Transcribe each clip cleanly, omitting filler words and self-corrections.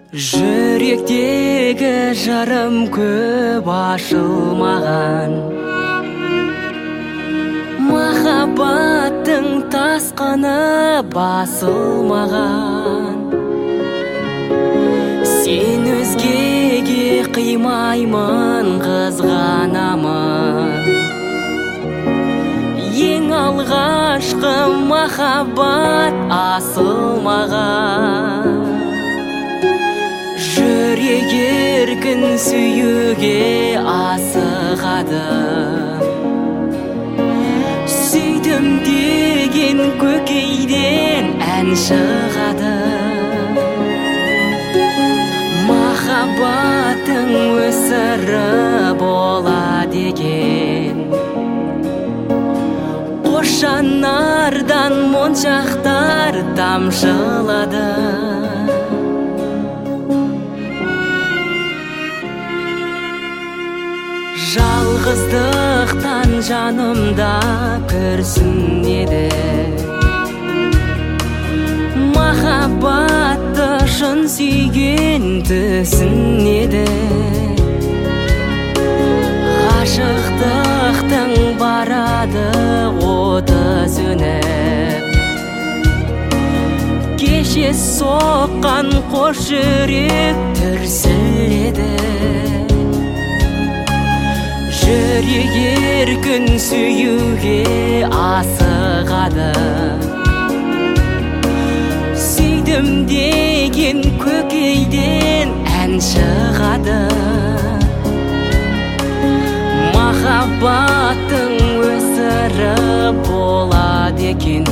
Жүректегі жарым көп ашылмаған, махаббаттың тасқыны басылмаған. Сен өзгеге қимаймын, қызғанамын. Ең алғашқы махаббат асылмаған. Жүрек еркін сүюге асығады. Сөйтім деген көкейден ән шығады. Махаббаттың өсірі болады екен. Қошанардан моншақтар тамшылады. Жалғыздықтан жанымда күрсінеді. Махаббатты шын сүйген түсінеді. Ғашықтықтың барады оты сөніп. Кеше соққан қош жүрек дүрсіледі. Жүрек еркін сүюге асығады. Сүйдім деген көкейден ән шығады. Махаббаттың өсірі болады екен.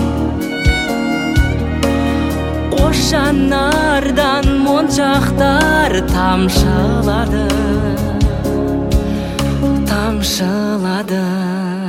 Қошанардан моншақтар тамшылады. Тамшылады.